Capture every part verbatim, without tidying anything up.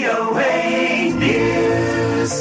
โอ เอ News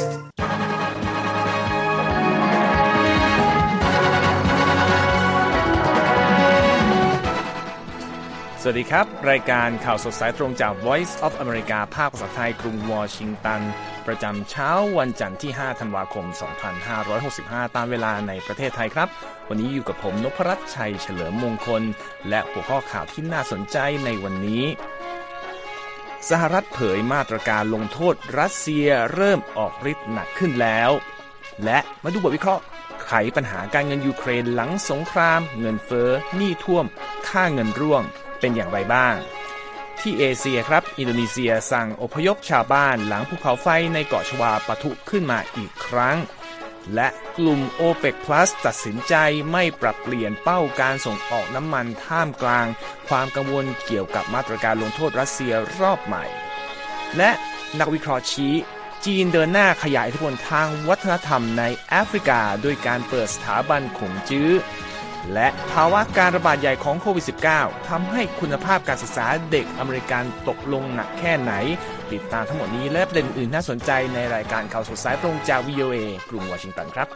สวัสดีครับรายการข่าวสดสายตรงจาก Voice of America ภาคภาษาไทยกรุงวอชิงตันประจำเช้าวันจันทร์ที่ห้าธันวาคมสองพันห้าร้อยหกสิบห้าตามเวลาในประเทศไทยครับวันนี้อยู่กับผมนพรัตน์ชัยเฉลิมมงคลและหัวข้อข่าวที่น่าสนใจในวันนี้สหรัฐเผยมาตรการลงโทษรัสเซียเริ่มออกฤทธิ์หนักขึ้นแล้วและมาดูบทวิเคราะห์ไขปัญหาการเงินยูเครนหลังสงครามเงินเฟ้อหนี้ท่วมค่าเงินร่วงเป็นอย่างไรบ้างที่เอเชียครับอินโดนีเซียสั่งอพยพชาวบ้านหลังภูเขาไฟในเกาะชวาปะทุขึ้นมาอีกครั้งและกลุ่ม โอเปก พลัส ตัดสินใจไม่ปรับเปลี่ยนเป้าการส่งออกน้ำมันท่ามกลางความกังวลเกี่ยวกับมาตรการลงโทษรัสเซียรอบใหม่และนักวิเคราะห์ชี้จีนเดินหน้าขยายอิทธิพลทางวัฒนธรรมในแอฟริกาด้วยการเปิดสถาบันขงจื้อและภาวะการระบาดใหญ่ของโควิด สิบเก้า ทำให้คุณภาพการศึกษาเด็กอเมริกันตกลงหนักแค่ไหนติดตามทั้งหมดนี้และประเด็นอื่นน่าสนใจในรายการข่าวสดสายตรงจาก วี โอ เอ กรุงวอชิงตันครับ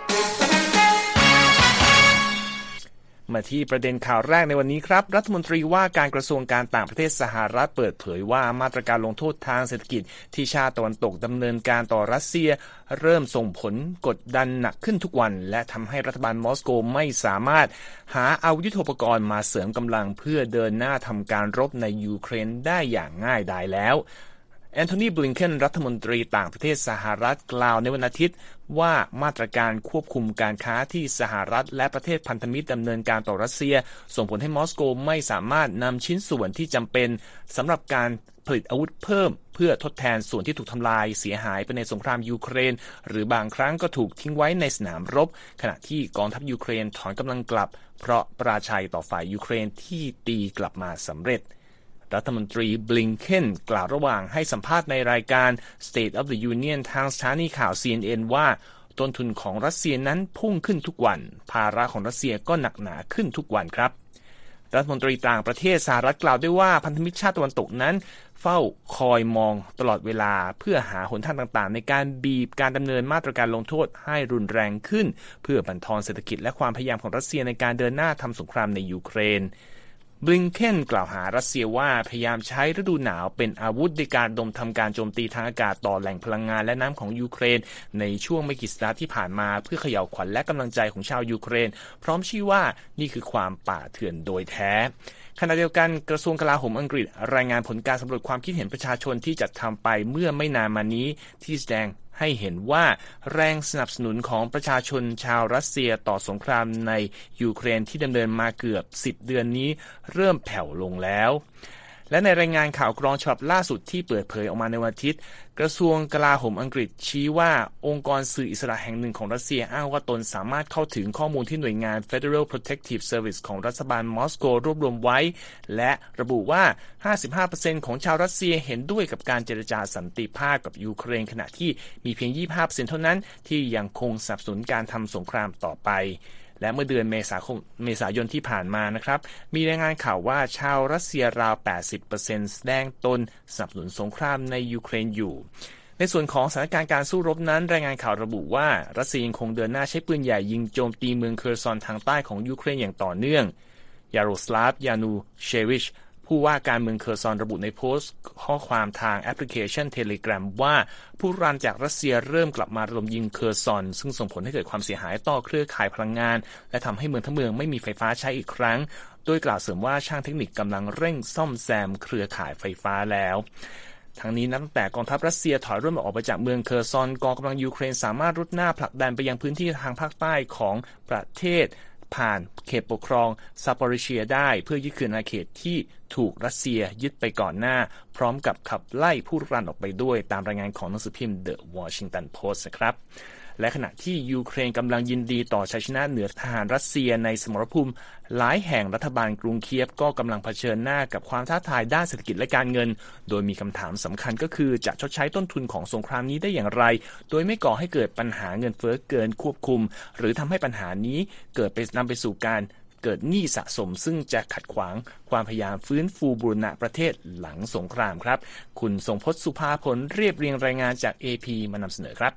มาที่ประเด็นข่าวแรกในวันนี้ครับรัฐมนตรีว่าการกระทรวงการต่างประเทศสหรัฐเปิดเผยว่ามาตรการลงโทษทางเศรษฐกิจที่ชาติตะวันตกดำเนินการต่อรัสเซียเริ่มส่งผลกดดันหนักขึ้นทุกวันและทำให้รัฐบาลมอสโกไม่สามารถหาอาวุธยุทโธปกรณ์มาเสริมกำลังเพื่อเดินหน้าทำการรบในยูเครนได้อย่างง่ายดายแล้วแอนโทนี บลิงเคนรัฐมนตรีต่างประเทศสหรัฐกล่าวในวันอาทิตย์ว่ามาตรการควบคุมการค้าที่สหรัฐและประเทศพันธมิตรดำเนินการต่อรัสเซียส่งผลให้มอสโกไม่สามารถนำชิ้นส่วนที่จำเป็นสำหรับการผลิตอาวุธเพิ่มเพื่อทดแทนส่วนที่ถูกทำลายเสียหายไปในสงครามยูเครนหรือบางครั้งก็ถูกทิ้งไว้ในสนามรบขณะที่กองทัพยูเครนถอนกำลังกลับเพราะปราชัยต่อฝ่ายยูเครนที่ตีกลับมาสำเร็จรัฐมนตรีบลิงเคนกล่าวระหว่างให้สัมภาษณ์ในรายการ State of the Union ทางสถานีข่าว ซี เอ็น เอ็น ว่าต้นทุนของรัสเซียนั้นพุ่งขึ้นทุกวันภาระของรัสเซียก็หนักหนาขึ้นทุกวันครับรัฐมนตรีต่างประเทศสหรัฐกล่าวด้วยว่าพันธมิตรชาติตะวันตกนั้นเฝ้าคอยมองตลอดเวลาเพื่อหาหนทางต่างๆในการบีบการดำเนินมาตรการลงโทษให้รุนแรงขึ้นเพื่อบั่นทอนเศรษฐกิจและความพยายามของรัสเซียในการเดินหน้าทำสงครามในยูเครนบลิงเคนกล่าวหารัสเซียว่าพยายามใช้ฤดูหนาวเป็นอาวุธในการดมทำการโจมตีทางอากาศต่อแหล่งพลังงานและน้ำของยูเครนในช่วงไม่กี่สัปดาห์ที่ผ่านมาเพื่อเขย่าขวัญและกำลังใจของชาวยูเครนพร้อมชี้ว่านี่คือความป่าเถื่อนโดยแท้ขณะเดียวกันกระทรวงกลาโหมอังกฤษรายงานผลการสำรวจความคิดเห็นประชาชนที่จัดทำไปเมื่อไม่นานมานี้ที่แสดงให้เห็นว่าแรงสนับสนุนของประชาชนชาวรัสเซียต่อสงครามในยูเครนที่ดำเนินมาเกือบสิบเดือนนี้เริ่มแผ่วลงแล้วและในรายงานข่าวกรองฉบับล่าสุดที่เปิดเผยออกมาในวันอาทิตย์กระทรวงกลาโหมอังกฤษชี้ว่าองค์กรสื่ออิสระแห่งหนึ่งของรัสเซียอ้างว่าตนสามารถเข้าถึงข้อมูลที่หน่วยงาน Federal Protective Service ของรัฐบาลมอสโกรวบรวมไว้และระบุว่า ห้าสิบห้าเปอร์เซ็นต์ ของชาวรัสเซียเห็นด้วยกับการเจรจาสันติภาพกับยูเครนขณะที่มีเพียง ยี่สิบห้าเปอร์เซ็นต์ เท่านั้นที่ยังคงสนับสนุนการทำสงครามต่อไปและเมื่อเดือนเมษายนเมษายนที่ผ่านมานะครับมีรายงานข่าวว่าชาวรัสเซียราว แปดสิบเปอร์เซ็นต์ แสดงตนสนับสนุนสงครามในยูเครนอยู่ในส่วนของสถานการณ์การสู้รบนั้นรายงานข่าวระบุว่ารัสเซียยังคงเดินหน้าใช้ปืนใหญ่ยิงโจมตีเมืองเคอร์ซอนทางใต้ของยูเครนอย่างต่อเนื่องยาโรสลาฟ ยานูเชวิชผู้ว่าการเมืองเคอร์ซอนระบุในโพสต์ข้อความทางแอปพลิเคชัน Telegram ว่าผู้รันจากรัสเซียเริ่มกลับมาระดมยิงเคอร์ซอนซึ่งส่งผลให้เกิดความเสียหายต่อเครือข่ายพลังงานและทำให้เมืองทั้งเมืองไม่มีไฟฟ้าใช้อีกครั้งโดยกล่าวเสริมว่าช่างเทคนิคกำลังเร่งซ่อมแซมเครือข่ายไฟฟ้าแล้วทั้งนี้นับตั้งแต่กองทัพรัสเซียถอยร่นออกไปจากเมืองเคอร์ซอนกองกำลังยูเครนสามารถรุดหน้าผลักดันไปยังพื้นที่ทางภาคใต้ของประเทศผ่านเขตปกครองซาปอริเชียได้เพื่อยึดคืนอาณาเขตที่ถูกรัสเซียยึดไปก่อนหน้าพร้อมกับขับไล่ผู้รุกรานออกไปด้วยตามรายงานของหนังสือพิมพ์ The Washington Post นะครับและขณะที่ยูเครนกำลังยินดีต่อชัยชนะเหนือทหารรัสเซียในสมรภูมิหลายแห่งรัฐบาลกรุงเคียฟก็กำลังเผชิญหน้ากับความท้าทายด้านเศรษฐกิจและการเงินโดยมีคำถามสำคัญก็คือจะชดใช้ต้นทุนของสงครามนี้ได้อย่างไรโดยไม่ก่อให้เกิดปัญหาเงินเฟ้อเกินควบคุมหรือทำให้ปัญหานี้เกิดไปนำไปสู่การเกิดหนี้สะสมซึ่งจะขัดขวางความพยายามฟื้นฟูบูรณะประเทศหลังสงครามครับคุณทรงพจน์สุภาผลเรียบเรียงรายงานจาก เอ พี มานำเสนอครับ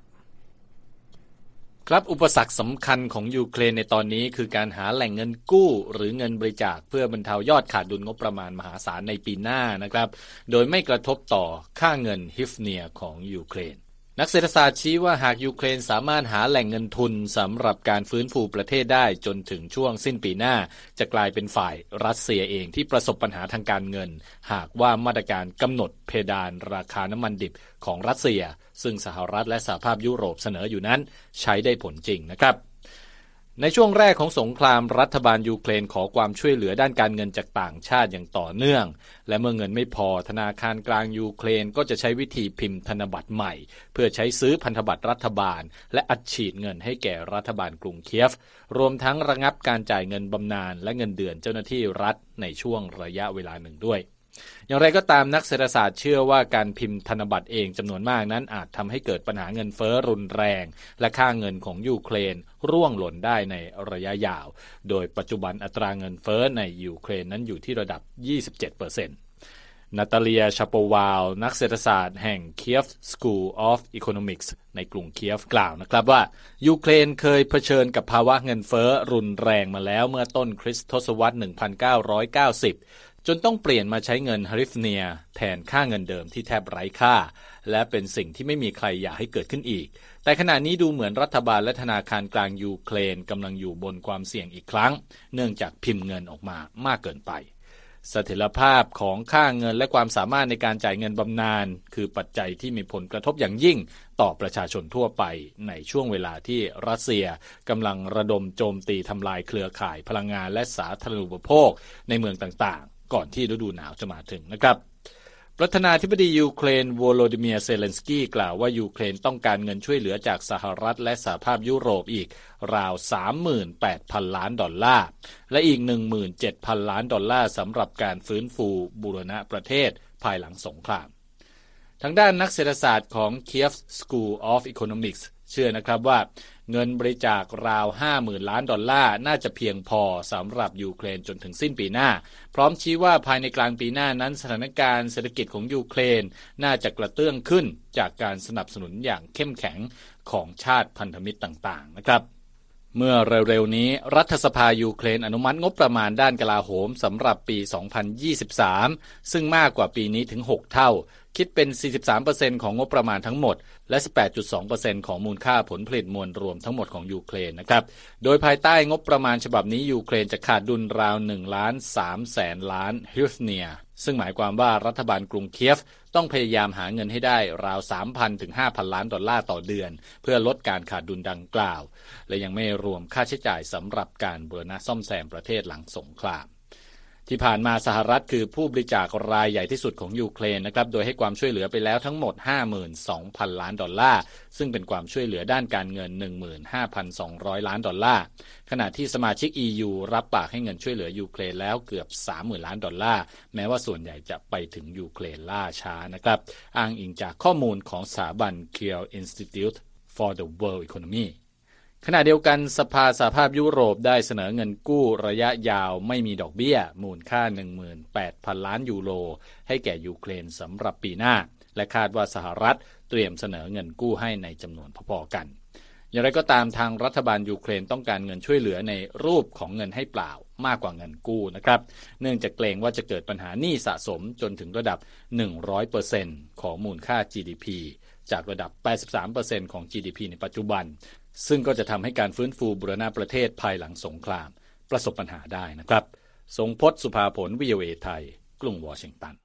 ครับอุปสรรคสำคัญของยูเครนในตอนนี้คือการหาแหล่งเงินกู้หรือเงินบริจาคเพื่อบรรเทายอดขาดดุลงบประมาณมหาศาลในปีหน้านะครับโดยไม่กระทบต่อค่าเงินฮิฟเนียของยูเครนนักเศรษฐศาสตร์ชี้ว่าหากยูเครนสามารถหาแหล่งเงินทุนสำหรับการฟื้นฟูประเทศได้จนถึงช่วงสิ้นปีหน้าจะกลายเป็นฝ่ายรัสเซียเองที่ประสบปัญหาทางการเงินหากว่ามาตรการกำหนดเพดานราคาน้ำมันดิบของรัสเซียซึ่งสหรัฐและสหภาพยุโรปเสนออยู่นั้นใช้ได้ผลจริงนะครับในช่วงแรกของสงครามรัฐบาลยูเครนขอความช่วยเหลือด้านการเงินจากต่างชาติอย่างต่อเนื่องและเมื่อเงินไม่พอธนาคารกลางยูเครนก็จะใช้วิธีพิมพ์ธนบัตรใหม่เพื่อใช้ซื้อพันธบัตรรัฐบาลและอัดฉีดเงินให้แก่รัฐบาลกรุงเคียฟรวมทั้งระงับการจ่ายเงินบำนาญและเงินเดือนเจ้าหน้าที่รัฐในช่วงระยะเวลาหนึ่งด้วยอย่างไรก็ตามนักเศรษฐศาสตร์เชื่อว่าการพิมพ์ธนบัตรเองจำนวนมากนั้นอาจทำให้เกิดปัญหาเงินเฟ้อรุนแรงและค่าเงินของยูเครนร่วงหล่นได้ในระยะยาวโดยปัจจุบันอัตราเงินเฟ้อในยูเครนนั้นอยู่ที่ระดับ ยี่สิบเจ็ดเปอร์เซ็นต์ นาตาเลีย ชาโปวาลนักเศรษฐศาสตร์แห่ง Kiev School of Economics ในกรุงเคียฟกล่าวนะครับว่ายูเครนเคยเผชิญกับภาวะเงินเฟ้อรุนแรงมาแล้วเมื่อต้นคริสตศตวรรษ หนึ่งพันเก้าร้อยเก้าสิบจนต้องเปลี่ยนมาใช้เงินฮริฟเนียแทนค่าเงินเดิมที่แทบไร้ค่าและเป็นสิ่งที่ไม่มีใครอยากให้เกิดขึ้นอีกแต่ขณะนี้ดูเหมือนรัฐบาลและธนาคารกลางยูเครนกำลังอยู่บนความเสี่ยงอีกครั้งเนื่องจากพิมพ์เงินออกมามากเกินไปเสถียรภาพของค่าเงินและความสามารถในการจ่ายเงินบำนาญคือปัจจัยที่มีผลกระทบอย่างยิ่งต่อประชาชนทั่วไปในช่วงเวลาที่รัสเซียกำลังระดมโจมตีทำลายเครือข่ายพลังงานและสาธารณูปโภคในเมืองต่างๆก่อนที่ฤดูหนาวจะมาถึงนะครับประธานาธิบดียูเครนโวโลดิเมียร์เซเลนสกี้กล่าวว่ายูเครนต้องการเงินช่วยเหลือจากสหรัฐและสหภาพยุโรปอีกราว สามหมื่นแปดพัน ล้านดอลลาร์และอีก หนึ่งหมื่นเจ็ดพัน ล้านดอลลาร์สำหรับการฟื้นฟูบูรณะประเทศภายหลังสงครามทางด้านนักเศรษฐศาสตร์ของ Kiev School of Economics เชื่อนะครับว่าเงินบริจาคราว ห้าหมื่น ล้านดอลลาร์น่าจะเพียงพอสำหรับยูเครนจนถึงสิ้นปีหน้าพร้อมชี้ว่าภายในกลางปีหน้านั้นสถานการณ์เศรษฐกิจของยูเครนน่าจะกระเตื้องขึ้นจากการสนับสนุนอย่างเข้มแข็งของชาติพันธมิตรต่างๆนะครับเมื่อเร็วๆนี้รัฐสภายูเครนอนุมัติงบประมาณด้านกลาโหมสำหรับปี สองพันยี่สิบสาม ซึ่งมากกว่าปีนี้ถึง หก เท่าคิดเป็น สี่สิบสามเปอร์เซ็นต์ ของงบประมาณทั้งหมดและ สิบแปดจุดสองเปอร์เซ็นต์ ของมูลค่าผลผลิตมวลรวมทั้งหมดของยูเครนนะครับโดยภายใต้งบประมาณฉบับนี้ยูเครนจะขาดดุลราว หนึ่งล้านสามแสน ล้านฮิฟเนียซึ่งหมายความว่ารัฐบาลกรุงเคียฟต้องพยายามหาเงินให้ได้ราว สามพัน ถึง ห้าพัน ล้านดอลลาร์ต่อเดือนเพื่อลดการขาดดุลดังกล่าวและยังไม่รวมค่าใช้จ่ายสำหรับการบูรณะซ่อมแซมประเทศหลังสงครามที่ผ่านมาสหรัฐคือผู้บริจาครายใหญ่ที่สุดของยูเครนนะครับโดยให้ความช่วยเหลือไปแล้วทั้งหมด ห้าหมื่นสองพัน ล้านดอลลาร์ซึ่งเป็นความช่วยเหลือด้านการเงิน หนึ่งหมื่นห้าพันสองร้อย ล้านดอลลาร์ขณะที่สมาชิก อี ยู รับปากให้เงินช่วยเหลือยูเครนแล้วเกือบ สามหมื่น ล้านดอลลาร์แม้ว่าส่วนใหญ่จะไปถึงยูเครนล่าช้านะครับอ้างอิงจากข้อมูลของสถาบัน Kiel Institute for the World Economyขณะเดียวกันสภาสหภาพยุโรปได้เสนอเงินกู้ระยะยาวไม่มีดอกเบี้ยมูลค่า หนึ่งหมื่นแปดพัน ล้านยูโรให้แก่ยูเครนสำหรับปีหน้าและคาดว่าสหรัฐเตรียมเสนอเงินกู้ให้ในจำนวนพอๆกันอย่างไรก็ตามทางรัฐบาลยูเครนต้องการเงินช่วยเหลือในรูปของเงินให้เปล่ามากกว่าเงินกู้นะครับเนื่องจากเกรงว่าจะเกิดปัญหาหนี้สะสมจนถึงระดับ หนึ่งร้อยเปอร์เซ็นต์ ของมูลค่า จี ดี พี จากระดับ แปดสิบสามเปอร์เซ็นต์ ของ จี ดี พี ในปัจจุบันซึ่งก็จะทำให้การฟื้นฟูบูรณะประเทศภายหลังสงครามประสบปัญหาได้นะครับทรงพจน์สุภาผล วี โอ เอ ไทยกรุงวอชิงตัน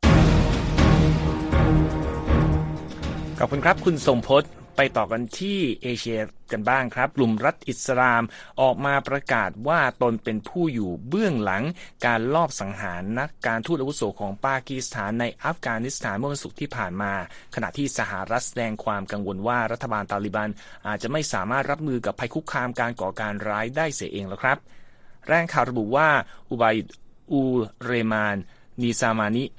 ขอบคุณครับคุณทรงพจน์ไปต่อกันที่เอเชียกันบ้างครับกลุ่มรัฐอิสลามออกมาประกาศว่าตนเป็นผู้อยู่เบื้องหลังการลอบสังหารนักการทูตอาวุโสของปากีสถานในอัฟกานิสถานเมื่อวันศุกร์ที่ผ่านมาขณะที่สหรัฐแสดงความกังวลว่ารัฐบาลตาลิบันอาจจะไม่สามารถรับมือกับภัยคุกคามการก่อการร้ายได้เสียเองแล้วครับแรงข่าวระบุว่าอุบัยด์อูเรมานนีซามานิ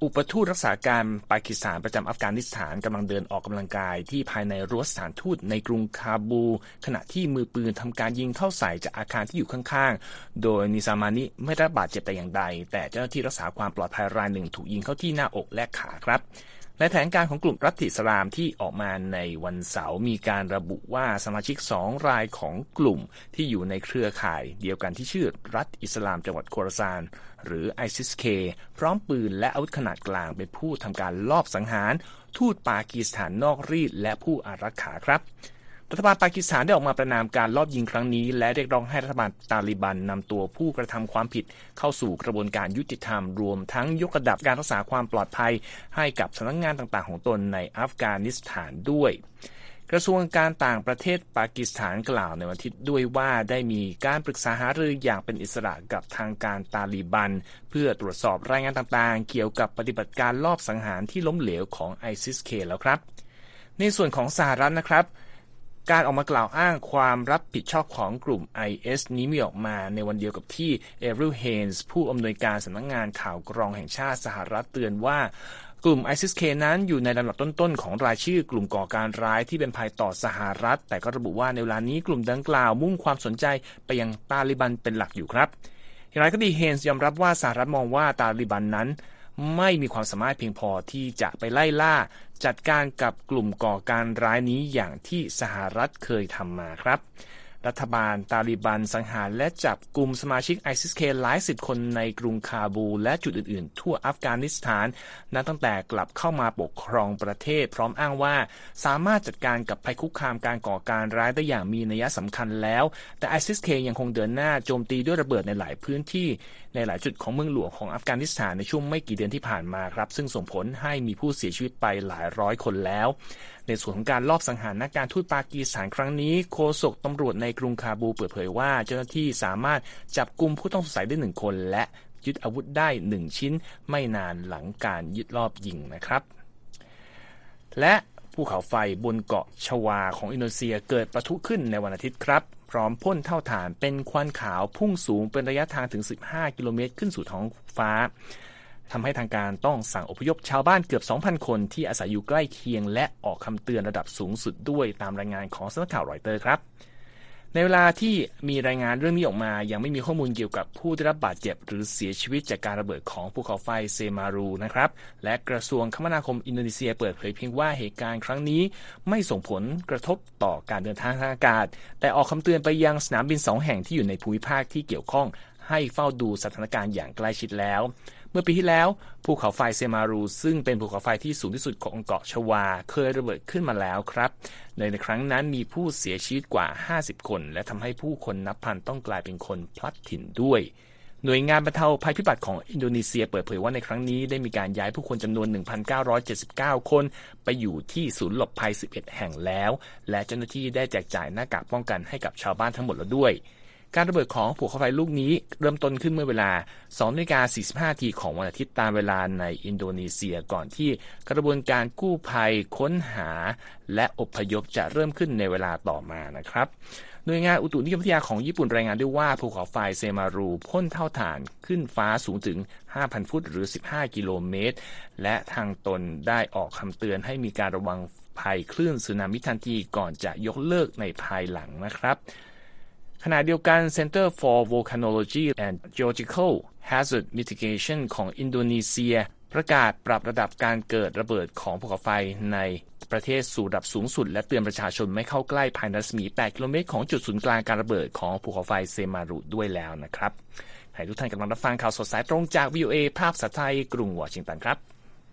อุปทูตรักษาการปากีสถานประจำอัฟกานิสถานกำลังเดินออกกำลังกายที่ภายในรั้วสถานทูตในกรุงคาบูขณะที่มือปืนทำการยิงเข้าใส่จากอาคารที่อยู่ข้างๆโดยนิซามานิไม่ได้รับบาดเจ็บแต่อย่างใดแต่เจ้าหน้าที่รักษาความปลอดภัยรายหนึ่งถูกยิงเข้าที่หน้าอกและขาครับในแถลงการของกลุ่มรัฐอิสลามที่ออกมาในวันเสาร์มีการระบุว่าสมาชิกสองรายของกลุ่มที่อยู่ในเครือข่ายเดียวกันที่ชื่อรัฐอิสลามจังหวัดโคราซานหรือ ไอซิส เค พร้อมปืนและอาวุธขนาดกลางเป็นผู้ทำการลอบสังหารทูตปากีสถานนอกรีดและผู้อารักขาครับรัฐบาลปากีสถานได้ออกมาประณามการลอบยิงครั้งนี้และเรียกร้องให้รัฐบาลตาลิบันนำตัวผู้กระทำความผิดเข้าสู่กระบวนการยุติธรรมรวมทั้งยกระดับการรักษาความปลอดภัยให้กับสำนักงานต่างๆของตนในอัฟกานิสถานด้วยกระทรวงการต่างประเทศปากีสถานกล่าวในวันอาทิตย์ด้วยว่าได้มีการปรึกษาหารืออย่างเป็นอิสระกับทางการตาลิบันเพื่อตรวจสอบรายงานต่างๆเกี่ยวกับปฏิบัติการลอบสังหารที่ล้มเหลวของ ไอซิส เค แล้วครับในส่วนของสหรัฐนะครับการออกมากล่าวอ้างความรับผิดชอบของกลุ่ม ไอ เอส นี้มีออกมาในวันเดียวกับที่เอริล เฮนส์ผู้อำนวยการสำนักงานข่าวกรองแห่งชาติสหรัฐเตือนว่ากลุ่ม ไอซิส เค นั้นอยู่ในลำดับต้นๆของรายชื่อกลุ่มก่อการร้ายที่เป็นภัยต่อสหรัฐแต่ก็ระบุว่าในเวลานี้กลุ่มดังกล่าวมุ่งความสนใจไปยังตาลิบันเป็นหลักอยู่ครับอย่างไรก็ดีเฮนส์ยอมรับว่าสหรัฐมองว่าตาลิบันนั้นไม่มีความสามารถเพียงพอที่จะไปไล่ล่าจัดการกับกลุ่มก่อการร้ายนี้อย่างที่สหรัฐเคยทำมาครับรัฐบาลตาลิบันสังหารและจับกลุ่มสมาชิก ไอซิส เค หลายสิบคนในกรุงคาบูและจุดอื่นๆทั่วอัฟกานิสถานนับตั้งแต่กลับเข้ามาปกครองประเทศพร้อมอ้างว่าสามารถจัดการกับภัยคุกคามการก่อการร้ายได้อย่างมีนัยสำคัญแล้วแต่ ไอซิส เค ยังคงเดินหน้าโจมตีด้วยระเบิดในหลายพื้นที่ในหลายจุดของเมืองหลวงของอัฟกานิสถานในช่วงไม่กี่เดือนที่ผ่านมาครับซึ่งส่งผลให้มีผู้เสียชีวิตไปหลายร้อยคนแล้วในส่วนของการลอบสังหารนักการทูตปากีสถานครั้งนี้โฆษกตำรวจในกรุงคาบูเปิดเผยว่าเจ้าหน้าที่สามารถจับกุมผู้ต้องสงสัยได้หนึ่งคนและยึดอาวุธได้หนึ่งชิ้นไม่นานหลังการยึดรอบยิงนะครับและภูเขาไฟบนเกาะชวาของอินโดนีเซียเกิดปะทุขึ้นในวันอาทิตย์ครับพร้อมพ่นเท่าฐานเป็นควันขาวพุ่งสูงเป็นระยะทางถึงสิบห้ากิโลเมตรขึ้นสู่ท้องฟ้าทำให้ทางการต้องสั่งอพยพชาวบ้านเกือบ สองพัน คนที่อาศัยอยู่ใกล้เคียงและออกคำเตือนระดับสูงสุดด้วยตามรายงานของสำนักข่าวรอยเตอร์ครับในเวลาที่มีรายงานเรื่องนี้ออกมายังไม่มีข้อมูลเกี่ยวกับผู้ได้รับบาดเจ็บหรือเสียชีวิตจากการระเบิดของภูเขาไฟเซมารูนะครับและกระทรวงคมนาคมอินโดนีเซียเปิดเผยเพียงว่าเหตุการณ์ครั้งนี้ไม่ส่งผลกระทบต่อการเดินทางทางอากาศแต่ออกคำเตือนไปยังสนามบินสองแห่งที่อยู่ในภูมิภาคที่เกี่ยวข้องให้เฝ้าดูสถานการณ์อย่างใกล้ชิดแล้วเมื่อปีที่แล้วภูเขาไฟเซมารูซึ่งเป็นภูเขาไฟที่สูงที่สุดของเกาะชวาเคยระเบิดขึ้นมาแล้วครับในครั้งนั้นมีผู้เสียชีวิตกว่าห้าสิบคนและทำให้ผู้คนนับพันต้องกลายเป็นคนพลัดถิ่นด้วยหน่วยงานบรรเทาภัยพิบัติของอินโดนีเซียเปิดเผยว่าในครั้งนี้ได้มีการย้ายผู้คนจำนวน หนึ่งพันเก้าร้อยเจ็ดสิบเก้า คนไปอยู่ที่ศูนย์หลบภัยสิบเอ็ดแห่งแล้วและเจ้าหน้าที่ได้แจกจ่ายหน้ากากป้องกันให้กับชาวบ้านทั้งหมดแล้วด้วยการระเบิดของภูเขาไฟลูกนี้เริ่มต้นขึ้นเมื่อเวลา สองนาฬิกาสี่สิบห้า นาทีของวันอาทิตย์ตามเวลาในอินโดนีเซียก่อนที่กระบวนการกู้ภัยค้นหาและอพยพจะเริ่มขึ้นในเวลาต่อมานะครับหน่วยงานอุตุนิยมวิทยาของญี่ปุ่นรายงานด้วยว่าภูเขาไฟเซมารูพ่นเท่าฐานขึ้นฟ้าสูงถึง ห้าพัน ฟุตหรือสิบห้ากิโลเมตรและทางตนได้ออกคำเตือนให้มีการระวังภัยคลื่นสึนามิทันทีก่อนจะยกเลิกในภายหลังนะครับขณะเดียวกัน Center for Volcanology and Geological Hazard Mitigation ของอินโดนีเซียประกาศปรับระดับการเกิดระเบิดของภูเขาไฟในประเทศสู่ระดับสูงสุดและเตือนประชาชนไม่เข้าใกล้ภายในรัศมีแปดกิโลเมตรของจุดศูนย์กลางการระเบิดของภูเขาไฟเซมารุด้วยแล้วนะครับให้ทุกท่านกำลังรับฟังข่าวสดสายตรงจาก วี โอ เอ ภาพภาษาไทยกรุงวอชิงตันครับ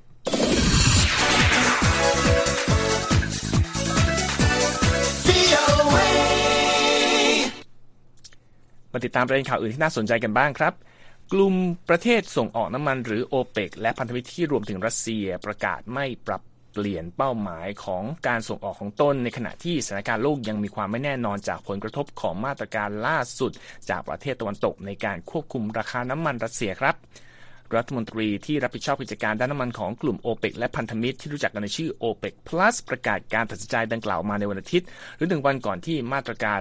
มาติดตามประเด็นข่าวอื่นที่น่าสนใจกันบ้างครับกลุ่มประเทศส่งออกน้ำมันหรือ โอเปก และพันธมิตรที่รวมถึงรัสเซียประกาศไม่ปรับเปลี่ยนเป้าหมายของการส่งออกของตนในขณะที่สถานการณ์โลกยังมีความไม่แน่นอนจากผลกระทบของมาตรการล่าสุดจากประเทศตะวันตกในการควบคุมราคาน้ำมันรัสเซียครับรัฐมนตรีที่รับผิดชอบกิจการด้านน้ำมันของกลุ่ม โอเปก และพันธมิตรที่รู้จักกันในชื่อ โอเปก Plus ประกาศการตัดสินใจดังกล่าวมาในวันอาทิตย์หรือหนึ่งวันก่อนที่มาตรการ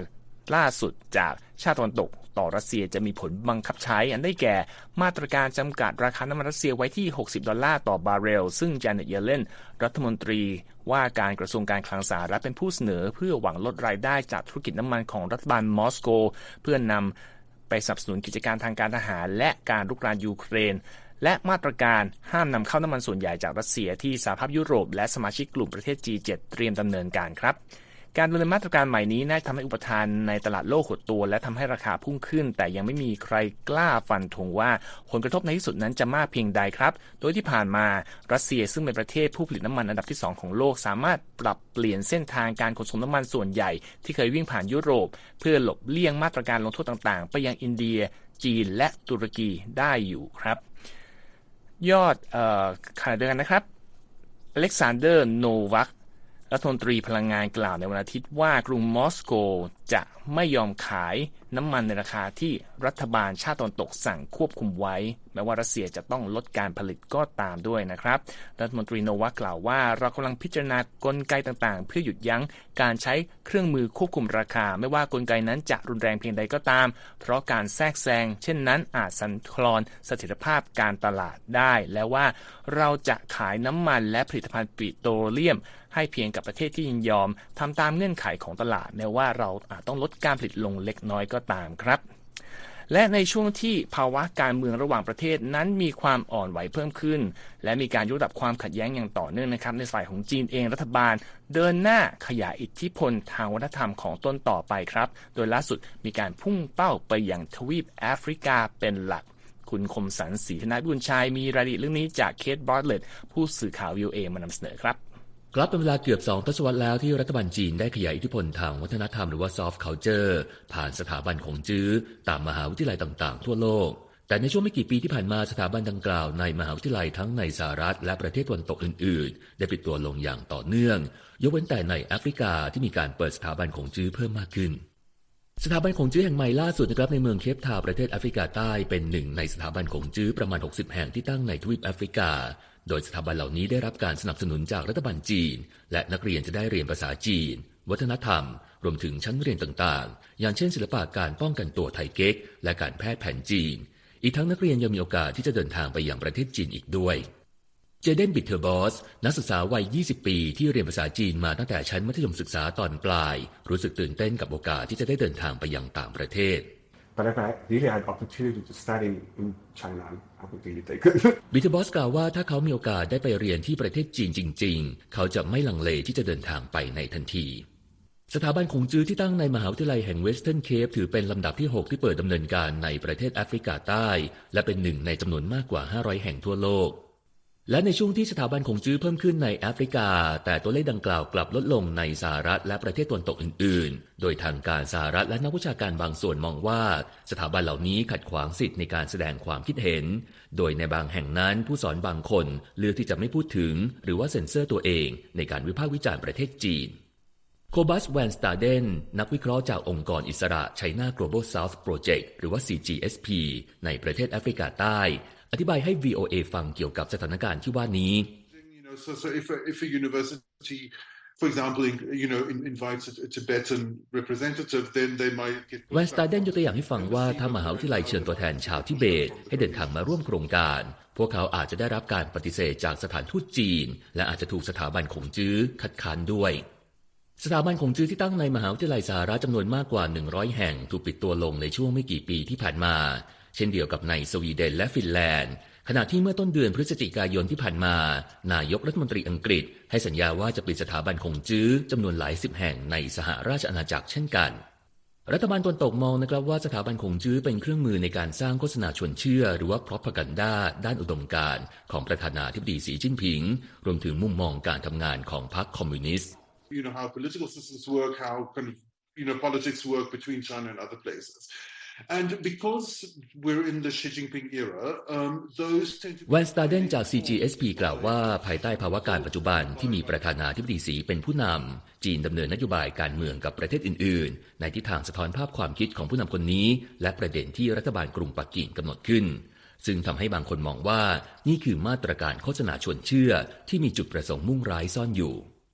ล่าสุดจากชาติตะวันตกต่อรัสเซียจะมีผลบังคับใช้อันได้แก่มาตรการจำกัดราคาน้ำมันรัสเซียไว้ที่หกสิบดอลลาร์ต่อบาร์เรลซึ่งจาเน็ต เยเลนรัฐมนตรีว่าการกระทรวงการคลังสหรัฐเป็นผู้เสนอเพื่อหวังลดรายได้จากธุรกิจน้ำมันของรัฐบาลมอสโกเพื่อนำไปสนับสนุนกิจการทางการทหารและการรุกรานยูเครนและมาตรการห้ามนำเข้าน้ำมันส่วนใหญ่จากรัสเซียที่สหภาพยุโรปและสมาชิกกลุ่มประเทศ จี เซเว่น เตรียมดำเนินการครับการดำเนินมาตรการใหม่นี้น่าจะทำให้อุปทานในตลาดโลกหดตัวและทำให้ราคาพุ่งขึ้นแต่ยังไม่มีใครกล้าฟันธงว่าผลกระทบในที่สุดนั้นจะมากเพียงใดครับโดยที่ผ่านมารัสเซียซึ่งเป็นประเทศผู้ผลิตน้ำมันอันดับที่สองของโลกสามารถปรับเปลี่ยนเส้นทางการขนส่งน้ำมันส่วนใหญ่ที่เคยวิ่งผ่านยุโรปเพื่อหลบเลี่ยงมาตรการลงโทษต่างๆไปยังอินเดียจีนและตุรกีได้อยู่ครับยอดเอ่อขณะเดียวกันนะครับอเล็กซานเดอร์โนวัครัฐมนตรีพลังงานกล่าวในวันอาทิตย์ว่ากรุงมอสโกจะไม่ยอมขายน้ำมันในราคาที่รัฐบาลชาติตะวันตกสั่งควบคุมไว้แม้ว่ารัสเซียจะต้องลดการผลิตก็ตามด้วยนะครับรัฐมนตรีโนวัคกล่าวว่าเรากำลังพิจารณากลไกต่างๆเพื่อหยุดยั้งการใช้เครื่องมือควบคุมราคาไม่ว่ากลไกนั้นจะรุนแรงเพียงใดก็ตามเพราะการแทรกแซงเช่นนั้นอาจสั่นคลอนเสถียรภาพการตลาดได้และว่าเราจะขายน้ำมันและผลิตภัณฑ์ปิโตรเลียมให้เพียงกับประเทศที่ยินยอมทำตามเงื่อนไขของตลาดแม้ว่าเราอาจต้องลดการผลิตลงเล็กน้อยก็ตามครับและในช่วงที่ภาวะการเมืองระหว่างประเทศนั้นมีความอ่อนไหวเพิ่มขึ้นและมีการยกระดับความขัดแย้งอย่างต่อเนื่องนะครับในฝ่ายของจีนเองรัฐบาลเดินหน้าขยายอิทธิพลทางวัฒนธรรมของตนต่อไปครับโดยล่าสุดมีการพุ่งเป้าไปยังทวีปแอฟริกาเป็นหลักคุณคมสันต์ศรีธนบุญชัยมีรายละเอียดเรื่องนี้จากเคทบอร์ดเลตผู้สื่อข่าว วี โอ เอ มานำเสนอครับกลับเป็นเวลาเกือบสองทศวรรษแล้วที่รัฐบาลจีนได้ขยายอิทธิพลทางวัฒนธรรมหรือว่า soft culture ผ่านสถาบันของจื้อตามมหาวิทยาลัยต่างๆทั่วโลกแต่ในช่วงไม่กี่ปีที่ผ่านมาสถาบันดังกล่าวในมหาวิทยาลัยทั้งในสหรัฐและประเทศตะวันตกอื่นๆได้ปิดตัวลงอย่างต่อเนื่องยกเว้นแต่ในแอฟริกาที่มีการเปิดสถาบันของจื้อเพิ่มมากขึ้นสถาบันของจื้อแห่งใหม่ล่าสุดนะครับในเมืองเคปทาวน์ประเทศแอฟริกาใต้เป็นหนึ่งในสถาบันของจื้อประมาณหกสิบแห่งที่ตั้งในทวีปแอฟริกาโดยสถาบันเหล่านี้ได้รับการสนับสนุนจากรัฐบาลจีนและนักเรียนจะได้เรียนภาษาจีนวัฒนธรรมรวมถึงชั้นเรียนต่างๆอย่างเช่นศิลปะการป้องกันตัวไทเก๊กและการแพทย์แผนจีนอีกทั้งนักเรียนยังมีโอกาสที่จะเดินทางไปยังประเทศจีนอีกด้วยเจเดนบิทเทอร์บอสนักศึกษาวัยยี่สิบปีที่เรียนภาษาจีนมาตั้งแต่ชั้นมัธยมศึกษาตอนปลายรู้สึกตื่นเต้นกับโอกาสที่จะได้เดินทางไปยังต่างประเทศ But if I really had opportunity to study in China, I would really take it. บิทเทอร์บอสกล่าวว่าถ้าเขามีโอกาสได้ไปเรียนที่ประเทศจีนจริงๆเขาจะไม่ลังเลที่จะเดินทางไปในทันทีสถาบันของจื้อที่ตั้งในมหาวิทยาลัยแห่งเวสเทิร์นเคปถือเป็นลำดับที่หกที่เปิดดำเนินการในประเทศแอฟริกาใต้และเป็นหนึ่งในจำนวนมากกว่าห้าร้อยแห่งทั่วโลกและในช่วงที่สถาบันของจื้อเพิ่มขึ้นในแอฟริกาแต่ตัวเลขดังกล่าวกลับลดลงในสหรัฐและประเทศตะวันตกอื่นๆโดยทางการสหรัฐและนักวิชาการบางส่วนมองว่าสถาบันเหล่านี้ขัดขวางสิทธิในการแสดงความคิดเห็นโดยในบางแห่งนั้นผู้สอนบางคนเลือกที่จะไม่พูดถึงหรือว่าเซ็นเซอร์ตัวเองในการวิพากษ์วิจารณ์ประเทศจีนโคบัสแวนสตาเดนนักวิเคราะห์จากองค์กรอิสระ China Global South Project หรือว่า ซี จี เอส พี ในประเทศแอฟริกาใต้อธิบายให้ วี โอ เอ ฟังเกี่ยวกับสถานการณ์ที่ว่านี้ You know, so, so if a, if a university, for example, you know, invites a Tibetan representative, then they might get. แวนสตาเดนยกตัวอย่างให้ฟังว่าถ้ามหาวิทยาลัยเชิญตัวแทนชาวทิเบตให้เดินทางมาร่วมโครงการพวกเขาอาจจะได้รับการปฏิเสธจากสถานทูตจีนและอาจจะถูกสถาบันขงจื้อคัดค้านด้วยสถาบันขงจื้อที่ตั้งในมหาวิทยาลัยสหรัฐจำนวนมากกว่าหนึ่งร้อยแห่งถูกปิดตัวลงในช่วงไม่กี่ปีที่ผ่านมาเช่นเดียวกับในสวีเดนและฟินแลนด์ขณะที่เมื่อต้นเดือนพฤศจิกายนที่ผ่านมานายกรัฐมนตรีอังกฤษให้สัญญาว่าจะปิดสถาบันขงจื้อจำนวนหลายสิบแห่งในสหราชอาณาจักรเช่นกันรัฐบาลตะวันตกมองนะครับว่าสถาบันขงจื้อเป็นเครื่องมือในการสร้างโฆษณาชวนเชื่อหรือว่า propaganda ด้านอุดมการณ์ของประธานาธิบดีสีจิ้นผิงรวมถึงมุมมองการทำงานของพรรคคอมมิวนิสต์ You know how political systems work, how kind of you know politics work between China and other places.And because we're in the Xi Jinping era, um, those tend to. แวนสตาเดนจาก ซี จี เอส พี กล่าวว่าภายใต้ภาวะการปัจจุบันที่มีประธานาธิบดีสีเป็นผู้นำจีนดำเนินนโยบายการเมืองกับประเทศอื่นๆในทิศทางสะท้อนภาพความคิดของผู้นำคนนี้และประเด็นที่รัฐบาลกรุงปักกิ่งกำหนดขึ้นซึ่งทำให้บางคนมองว่านี่คือมาตรการโฆษณาชวนเชื่อที่มีจุดประสงค์มุ่งร้ายซ่อนอยู่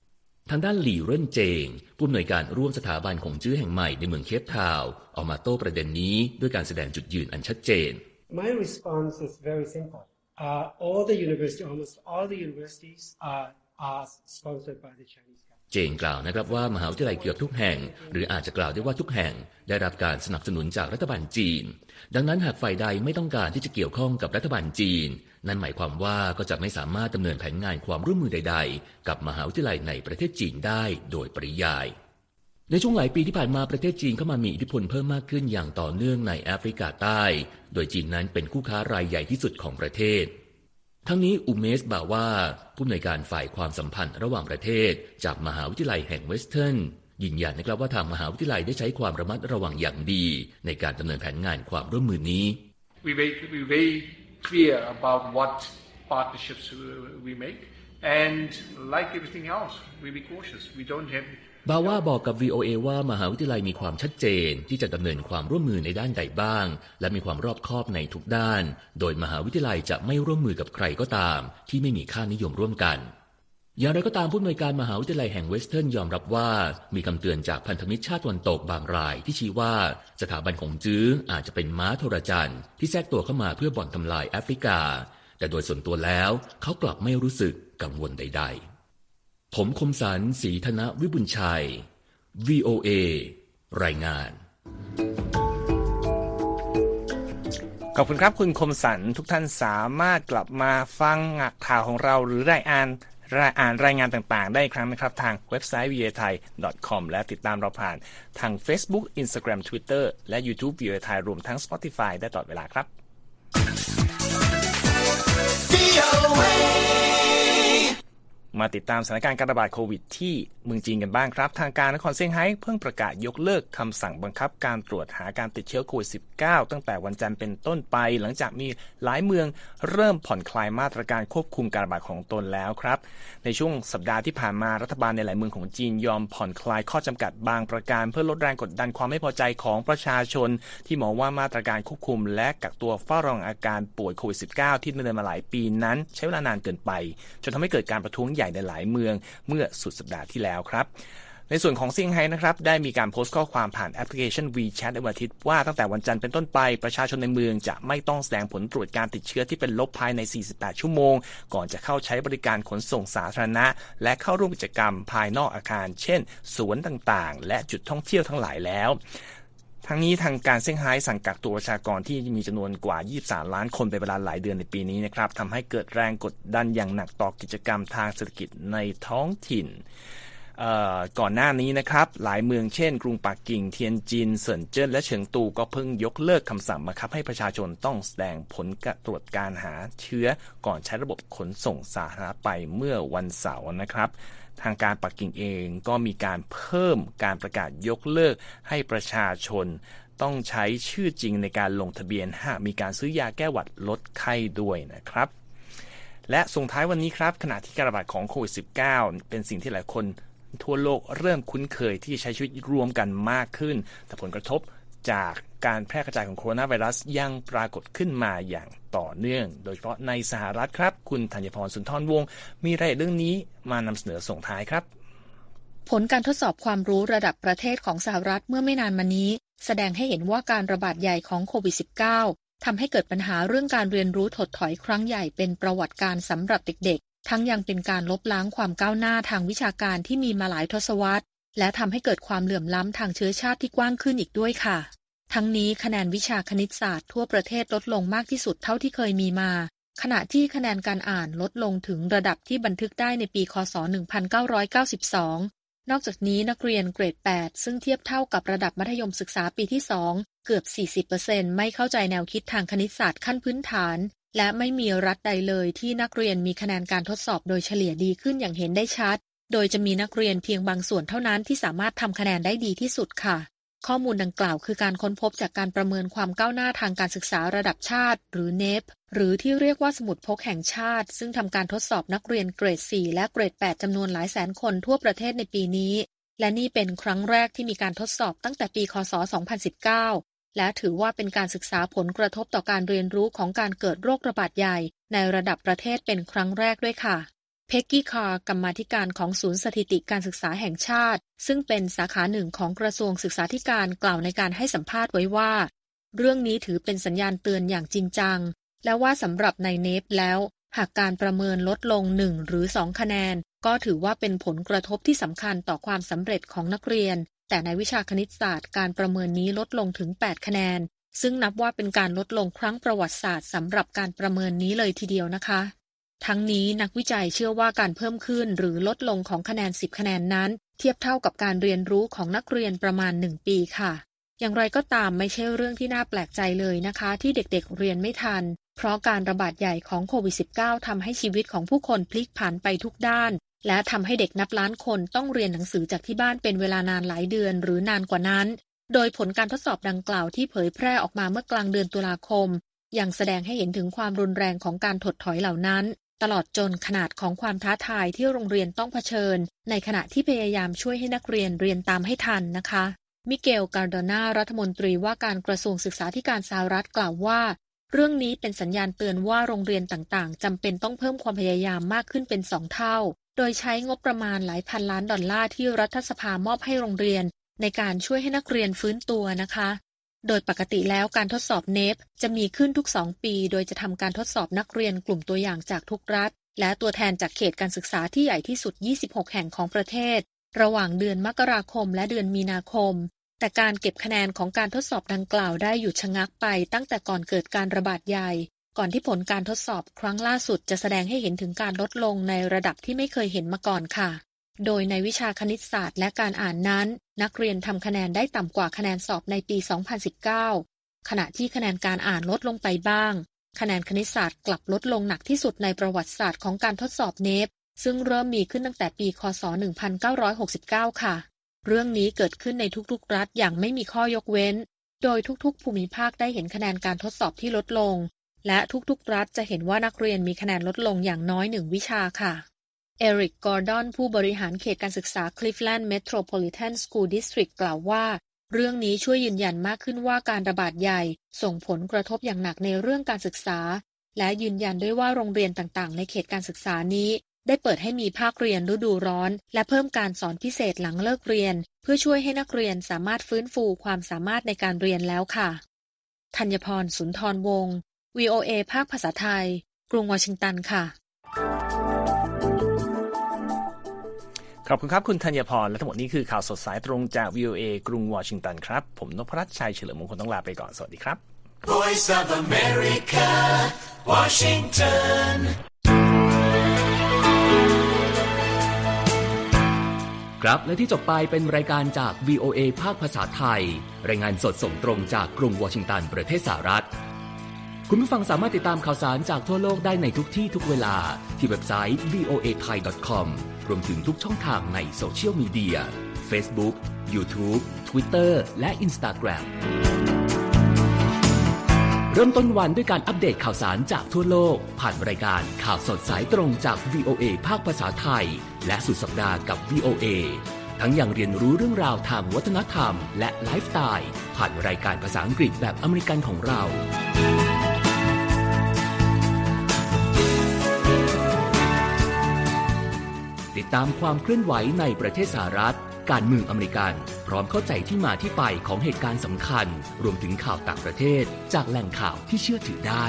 ทางด้านหลี่เริ่นเจงผู้อำนวยการร่วมสถาบันของจื้อแห่งใหม่ในเมืองเคปทาวน์ออกมาโต้ประเด็นนี้ด้วยการแสดงจุดยืนอันชัดเจน My response is very simple. Uh, all the university, almost all the universities are, are sponsored by the Chinese government. เจงกล่าวนะครับว่ามหาวิทยาลัยเกือบทุกแห่งหรืออาจจะกล่าวได้ว่าทุกแห่งได้รับการสนับสนุนจากรัฐบาลจีนดังนั้นหากฝ่ายใดไม่ต้องการที่จะเกี่ยวข้องกับรัฐบาลจีนนั่นหมายความว่าก็จะไม่สามารถดำเนินแผนงานความร่วมมือใดๆกับมหาวิทยาลัยในประเทศจีนได้โดยปริยายในช่วงหลายปีที่ผ่านมาประเทศจีนเข้ามามีอิทธิพลเพิ่มมากขึ้นอย่างต่อเนื่องในแอฟริกาใต้โดยจีนนั้นเป็นคู่ค้ารายใหญ่ที่สุดของประเทศทั้งนี้อุเมสบาว่าผู้อำนวยการฝ่ายความสัมพันธ์ระหว่างประเทศจากมหาวิทยาลัยแห่งเวสเทิร์นยืนยันนะครับว่าทางมหาวิทยาลัยได้ใช้ความระมัดระวังอย่างดีในการดำเนินแผนงานความร่วมมือนี้ We make we very clear about what partnerships we make and like everything else we be cautious we don't have บาว่าบอกกับ วี โอ เอ ว่ามหาวิทยาลัยมีความชัดเจนที่จะดำเนินความร่วมมือในด้านใดบ้างและมีความรอบคอบในทุกด้านโดยมหาวิทยาลัยจะไม่ร่วมมือกับใครก็ตามที่ไม่มีค่านิยมร่วมกันอย่างไรก็ตามผู้อำนวยการมหาวิทยาลัยแห่งเวสเทิร์นยอมรับว่ามีคำเตือนจากพันธมิตรชาติตะวันตกบางรายที่ชี้ว่าสถาบันของจื้ออาจจะเป็นม้าโทรจันทร์ที่แทรกตัวเข้ามาเพื่อบ่อนทำลายแอฟริกาแต่โดยส่วนตัวแล้วเขากลับไม่รู้สึกกังวลใดๆผมคมสันต์ศรีธนวิบุญชัย วี โอ เอ รายงานขอบคุณครับคุณคมสันต์ทุกท่านสามารถกลับมาฟังข่าวของเราหรือรายอ่านรายอ่านรายงานต่างๆได้อีกครั้งนะครับทางเว็บไซต์ วี โอ เอ ไทย ดอท คอม และติดตามเราผ่านทาง Facebook Instagram Twitter และ YouTube วี โอ เอ ไทยรวมทั้ง Spotify ได้ตลอดเวลาครับมาติดตามสถานการณ์การระบาดโควิดที่เมืองจีนกันบ้างครับทางการนครเซี่ยงไฮ้เพิ่งประกาศยกเลิกคำสั่งบังคับการตรวจหาการติดเชื้อโควิด สิบเก้า ตั้งแต่วันจันทร์เป็นต้นไปหลังจากมีหลายเมืองเริ่มผ่อนคลายมาตรการควบคุมการระบาดของตนแล้วครับในช่วงสัปดาห์ที่ผ่านมารัฐบาลในหลายเมืองของจีนยอมผ่อนคลายข้อจำกัดบางประการเพื่อลดแรงกดดันความไม่พอใจของประชาชนที่มองว่ามาตรการควบคุมและกักตัวเฝ้าระวังอาการป่วยโควิด สิบเก้า ที่ดำเนินมาหลายปีนั้นใช้เวลานานเกินไปจนทำให้เกิดการประท้วงใหญ่ในหลายเมืองเมื่อสุดสัปดาห์ที่แล้วครับในส่วนของเซี่ยงไฮ้นะครับได้มีการโพสต์ข้อความผ่านแอปพลิเคชัน WeChat ในวันอาทิตย์ว่าตั้งแต่วันจันทร์เป็นต้นไปประชาชนในเมืองจะไม่ต้องแสดงผลตรวจการติดเชื้อที่เป็นลบภายในสี่สิบแปดชั่วโมงก่อนจะเข้าใช้บริการขนส่งสาธารณะและเข้าร่วมกิจกรรมภายนอกอาคารเช่นสวนต่างๆและจุดท่องเที่ยวทั้งหลายแล้วทั้งนี้ทางการเซี่ยงไฮ้สั่งกักตัวประชากรที่มีจำนวนกว่ายี่สิบสามล้านคนเป็นเวลาหลายเดือนในปีนี้นะครับทำให้เกิดแรงกดดันอย่างหนักต่อกิจกรรมทางเศรษฐกิจในท้องถิ่นก่อนหน้านี้นะครับหลายเมืองเช่นกรุงปักกิ่งเทียนจินเซินเจิ้นและเฉิงตูก็เพิ่งยกเลิกคำสั่งบังคับให้ประชาชนต้องแสดงผลการตรวจการหาเชื้อก่อนใช้ระบบขนส่งสาธารณะไปเมื่อวันเสาร์นะครับทางการปักกิ่งเองก็มีการเพิ่มการประกาศยกเลิกให้ประชาชนต้องใช้ชื่อจริงในการลงทะเบียนหากมีการซื้อยาแก้หวัดลดไข้ด้วยนะครับและส่งท้ายวันนี้ครับขณะที่การระบาดของโควิด สิบเก้า เป็นสิ่งที่หลายคนทั่วโลกเริ่มคุ้นเคยที่จะใช้ชีวิตรวมกันมากขึ้นแต่ผลกระทบจากการแพร่กระจายของโคโรนาไวรัสยังปรากฏขึ้นมาอย่างต่อเนื่องโดยเฉพาะในสหรัฐครับคุณธัญพรสุนทรวงศ์มีรายละเอียดเรื่องนี้มานำเสนอส่งท้ายครับผลการทดสอบความรู้ระดับประเทศของสหรัฐเมื่อไม่นานมานี้แสดงให้เห็นว่าการระบาดใหญ่ของโควิด สิบเก้า ทำให้เกิดปัญหาเรื่องการเรียนรู้ถดถอยครั้งใหญ่เป็นประวัติการสำหรับเด็กๆทั้งยังเป็นการลบล้างความก้าวหน้าทางวิชาการที่มีมาหลายทศวรรษและทำให้เกิดความเหลื่อมล้ำทางเชื้อชาติที่กว้างขึ้นอีกด้วยค่ะทั้งนี้คะแนนวิชาคณิตศาสตร์ทั่วประเทศลดลงมากที่สุดเท่าที่เคยมีมาขณะที่คะแนนการอ่านลดลงถึงระดับที่บันทึกได้ในปีค.ศ. หนึ่งพันเก้าร้อยเก้าสิบสองนอกจากนี้นักเรียนเกรด แปดซึ่งเทียบเท่ากับระดับมัธยมศึกษาปีที่สองเกือบ สี่สิบเปอร์เซ็นต์ ไม่เข้าใจแนวคิดทางคณิตศาสตร์ขั้นพื้นฐานและไม่มีรัฐใดเลยที่นักเรียนมีคะแนนการทดสอบโดยเฉลี่ยดีขึ้นอย่างเห็นได้ชัดโดยจะมีนักเรียนเพียงบางส่วนเท่านั้นที่สามารถทำคะแนนได้ดีที่สุดค่ะข้อมูลดังกล่าวคือการค้นพบจากการประเมินความก้าวหน้าทางการศึกษาระดับชาติหรือ เน อี พี หรือที่เรียกว่าสมุดพกแห่งชาติซึ่งทำการทดสอบนักเรียนเกรด สี่ และเกรด แปด จำนวนหลายแสนคนทั่วประเทศในปีนี้และนี่เป็นครั้งแรกที่มีการทดสอบตั้งแต่ปีค.ศ. สองพันสิบเก้าและถือว่าเป็นการศึกษาผลกระทบต่อการเรียนรู้ของการเกิดโรคระบาดใหญ่ในระดับประเทศเป็นครั้งแรกด้วยค่ะเพกกี้คาร์กรรมาธิการของศูนย์สถิติการศึกษาแห่งชาติซึ่งเป็นสาขาหนึ่งของกระทรวงศึกษาธิการกล่าวในการให้สัมภาษณ์ไว้ว่าเรื่องนี้ถือเป็นสัญญาณเตือนอย่างจริงจังและว่าสำหรับในเนปแล้วหากการประเมินลดลงหนึ่งหรือสองคะแนนก็ถือว่าเป็นผลกระทบที่สำคัญต่อความสำเร็จของนักเรียนแต่ในวิชาคณิตศาสตร์การประเมินนี้ลดลงถึงแปดคะแนนซึ่งนับว่าเป็นการลดลงครั้งประวัติศาสตร์สำหรับการประเมินนี้เลยทีเดียวนะคะทั้งนี้นักวิจัยเชื่อว่าการเพิ่มขึ้นหรือลดลงของคะแนนสิบคะแนนนั้นเทียบเท่ากับการเรียนรู้ของนักเรียนประมาณหนึ่งปีค่ะอย่างไรก็ตามไม่ใช่เรื่องที่น่าแปลกใจเลยนะคะที่เด็กๆเรียนไม่ทันเพราะการระบาดใหญ่ของโควิด สิบเก้า ทำให้ชีวิตของผู้คนพลิกผันไปทุกด้านและทำให้เด็กนับล้านคนต้องเรียนหนังสือจากที่บ้านเป็นเวลานานหลายเดือนหรือนานกว่านั้นโดยผลการทดสอบดังกล่าวที่เผยแพร่ออกมาเมื่อกลางเดือนตุลาคมยังแสดงให้เห็นถึงความรุนแรงของการถดถอยเหล่านั้นตลอดจนขนาดของความท้าทายที่โรงเรียนต้องเผชิญในขณะที่พยายามช่วยให้นักเรียนเรียนตามให้ทันนะคะมิเกล การ์โดนารัฐมนตรีว่าการกระทรวงศึกษาธิการสหรัฐกล่าวว่าเรื่องนี้เป็นสัญญาณเตือนว่าโรงเรียนต่างๆจำเป็นต้องเพิ่มความพยายามมากขึ้นเป็นสองเท่าโดยใช้งบประมาณหลายพันล้านดอลลาร์ที่รัฐสภามอบให้โรงเรียนในการช่วยให้นักเรียนฟื้นตัวนะคะโดยปกติแล้วการทดสอบ เนป จะมีขึ้นทุกสองปีโดยจะทำการทดสอบนักเรียนกลุ่มตัวอย่างจากทุกรัฐและตัวแทนจากเขตการศึกษาที่ใหญ่ที่สุดยี่สิบหกแห่งของประเทศระหว่างเดือนมกราคมและเดือนมีนาคมแต่การเก็บคะแนนของการทดสอบดังกล่าวได้หยุดชะงักไปตั้งแต่ก่อนเกิดการระบาดใหญ่ก่อนที่ผลการทดสอบครั้งล่าสุดจะแสดงให้เห็นถึงการลดลงในระดับที่ไม่เคยเห็นมาก่อนค่ะโดยในวิชาคณิตศาสตร์และการอ่านนั้นนักเรียนทำคะแนนได้ต่ำกว่าคะแนนสอบในปี สองพันสิบเก้า ขณะที่คะแนนการอ่านลดลงไปบ้างคะแนนคณิตศาสตร์กลับลดลงหนักที่สุดในประวัติศาสตร์ของการทดสอบ เนป ซึ่งเริ่มมีขึ้นตั้งแต่ปีคศ หนึ่งพันเก้าร้อยหกสิบเก้า ค่ะเรื่องนี้เกิดขึ้นในทุกๆรัฐอย่างไม่มีข้อยกเว้นโดยทุกๆภูมิภาคได้เห็นคะแนนการทดสอบที่ลดลงและทุกๆรัฐจะเห็นว่านักเรียนมีคะแนนลดลงอย่างน้อยหนึ่งวิชาค่ะเอริก กอร์ดอนผู้บริหารเขตการศึกษา Cleveland Metropolitan School District กล่าวว่าเรื่องนี้ช่วยยืนยันมากขึ้นว่าการระบาดใหญ่ส่งผลกระทบอย่างหนักในเรื่องการศึกษาและยืนยันด้วยว่าโรงเรียนต่างๆในเขตการศึกษานี้ได้เปิดให้มีภาคเรียนฤดูร้อนและเพิ่มการสอนพิเศษหลังเลิกเรียนเพื่อช่วยให้นักเรียนสามารถฟื้นฟูความสามารถในการเรียนแล้วค่ะธัญพร สุนทรวงศ์ วี โอ เอ ภาคภาษาไทยกรุงวอชิงตันค่ะขอบคุณครับคุณธัญพรและทั้งหมดนี้คือข่าวสดสายตรงจาก วี โอ เอ กรุงวอชิงตันครับผมนพรัตน์ชัยเฉลิมมงคลต้องลาไปก่อนสวัสดีครับ Voice of America Washington ครับและที่จบไปเป็นรายการจาก วี โอ เอ ภาคภาษาไทยรายงานสดส่งตรงจากกรุงวอชิงตันประเทศสหรัฐคุณผู้ฟังสามารถติดตามข่าวสารจากทั่วโลกได้ในทุกที่ทุกเวลาที่เว็บไซต์ วี โอ เอ ไทย ดอท คอม รวมถึงทุกช่องทางในโซเชียลมีเดีย Facebook YouTube Twitter และ Instagram เริ่มต้นวันด้วยการอัปเดตข่าวสารจากทั่วโลกผ่านรายการข่าวสดสายตรงจาก วี โอ เอ ภาคภาษาไทยและสุดสัปดาห์กับ วี โอ เอ ทั้งยังเรียนรู้เรื่องราวทางวัฒนธรรมและไลฟ์สไตล์ผ่านรายการภาษาอังกฤษแบบอเมริกันของเราติดตามความเคลื่อนไหวในประเทศสหรัฐการเมืองอเมริกันพร้อมเข้าใจที่มาที่ไปของเหตุการณ์สำคัญรวมถึงข่าวต่างประเทศจากแหล่งข่าวที่เชื่อถือได้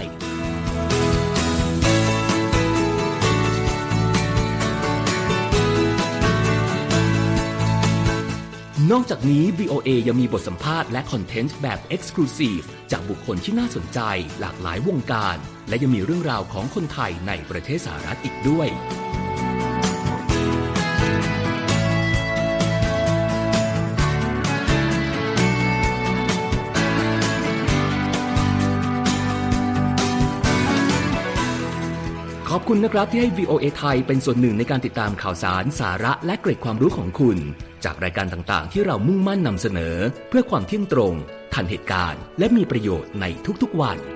นอกจากนี้ วี โอ เอ ยังมีบทสัมภาษณ์และคอนเทนต์แบบ Exclusive จากบุคคลที่น่าสนใจหลากหลายวงการและยังมีเรื่องราวของคนไทยในประเทศสหรัฐอีกด้วยขอบคุณนะครับที่ให้ วี โอ เอ ไทยเป็นส่วนหนึ่งในการติดตามข่าวสารสาระและเกร็ดความรู้ของคุณจากรายการต่างๆที่เรามุ่งมั่นนำเสนอเพื่อความเที่ยงตรงทันเหตุการณ์และมีประโยชน์ในทุกๆวัน